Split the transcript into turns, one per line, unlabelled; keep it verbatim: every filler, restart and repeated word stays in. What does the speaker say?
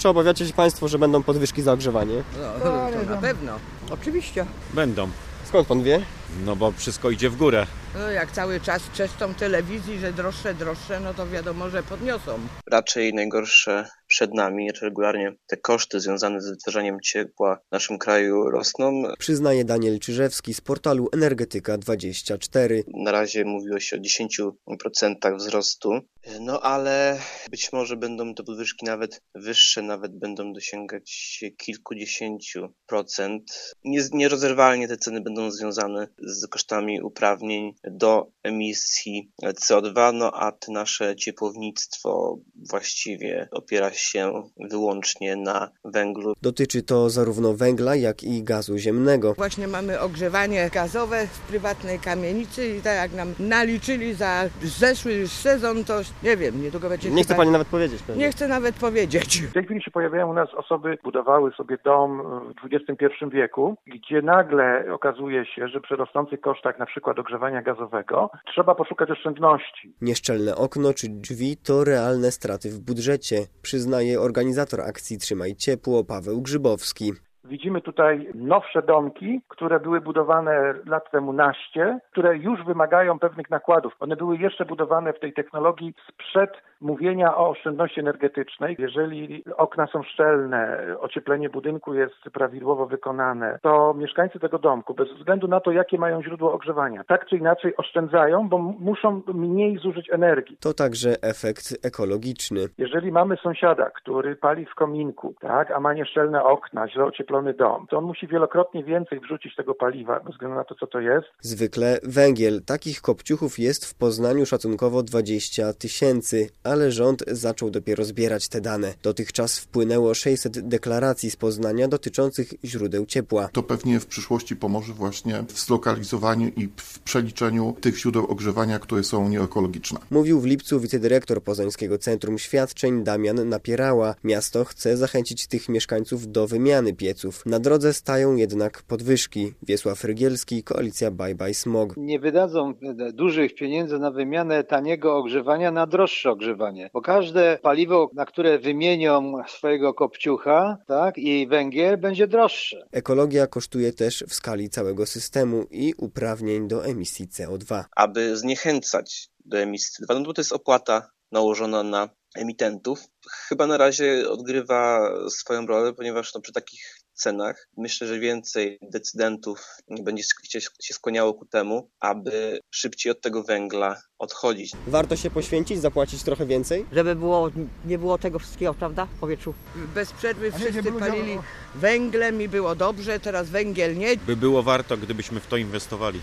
Czy obawiacie się Państwo, że będą podwyżki za ogrzewanie?
No, to na pewno. Oczywiście.
Będą.
Skąd Pan wie?
No bo wszystko idzie w górę.
No, jak cały czas czeszczą telewizji, że droższe, droższe, no to wiadomo, że podniosą.
Raczej najgorsze przed nami, regularnie te koszty związane z wytwarzaniem ciepła w naszym kraju rosną.
Przyznaje Daniel Czyżewski z portalu Energetyka dwadzieścia cztery.
Na razie mówiło się o dziesięciu procentach wzrostu, no ale być może będą te podwyżki nawet wyższe, nawet będą dosięgać kilkudziesięciu procent. Nie- Nierozerwalnie te ceny będą związane z kosztami uprawnień do emisji C O dwa, no a te nasze ciepłownictwo właściwie opiera się wyłącznie na węglu.
Dotyczy to zarówno węgla, jak i gazu ziemnego.
Właśnie mamy ogrzewanie gazowe w prywatnej kamienicy i tak jak nam naliczyli za zeszły sezon, to nie wiem, niedługo będzie...
Nie chce
chyba-
Pani nawet powiedzieć pewnie.
Nie chcę nawet powiedzieć.
W tej chwili się pojawiają u nas osoby, budowały sobie dom w dwudziestym pierwszym wieku, gdzie nagle okazuje się, że przy rosnących kosztach na przykład ogrzewania gazowego trzeba poszukać oszczędności.
Nieszczelne okno czy drzwi to realne straty w budżecie, przyznaje organizator akcji Trzymaj Ciepło Paweł Grzybowski.
Widzimy tutaj nowsze domki, które były budowane lat temu naście, które już wymagają pewnych nakładów. One były jeszcze budowane w tej technologii sprzed mówienia o oszczędności energetycznej. Jeżeli okna są szczelne, ocieplenie budynku jest prawidłowo wykonane, to mieszkańcy tego domku, bez względu na to, jakie mają źródło ogrzewania, tak czy inaczej oszczędzają, bo m- muszą mniej zużyć energii.
To także efekt ekologiczny.
Jeżeli mamy sąsiada, który pali w kominku, tak, a ma nieszczelne okna, źle ocieplony dom, to on musi wielokrotnie więcej wrzucić tego paliwa, bez względu na to, co to jest.
Zwykle węgiel. Takich kopciuchów jest w Poznaniu szacunkowo dwadzieścia tysięcy, ale rząd zaczął dopiero zbierać te dane. Dotychczas wpłynęło sześćset deklaracji z Poznania dotyczących źródeł ciepła.
To pewnie w przyszłości pomoże właśnie w zlokalizowaniu i w przeliczeniu tych źródeł ogrzewania, które są nieekologiczne.
Mówił w lipcu wicedyrektor Poznańskiego Centrum Świadczeń Damian Napierała. Miasto chce zachęcić tych mieszkańców do wymiany pieców. Na drodze stają jednak podwyżki. Wiesław Rygielski, Koalicja Bye Bye Smog.
Nie wydadzą dużych pieniędzy na wymianę taniego ogrzewania na droższe ogrzewanie, bo każde paliwo, na które wymienią swojego kopciucha, tak, i węgiel będzie droższe.
Ekologia kosztuje też w skali całego systemu i uprawnień do emisji C O dwa.
Aby zniechęcać do emisji C O dwa, no bo to jest opłata nałożona na emitentów, chyba na razie odgrywa swoją rolę, ponieważ no, przy takich cenach myślę, że więcej decydentów będzie się się skłaniało ku temu, aby szybciej od tego węgla odchodzić.
Warto się poświęcić, zapłacić trochę więcej?
Żeby było, nie było tego wszystkiego, prawda, w powietrzu.
Bez przerwy wszyscy palili węglem i było dobrze, teraz węgiel nie.
By było warto, gdybyśmy w to inwestowali.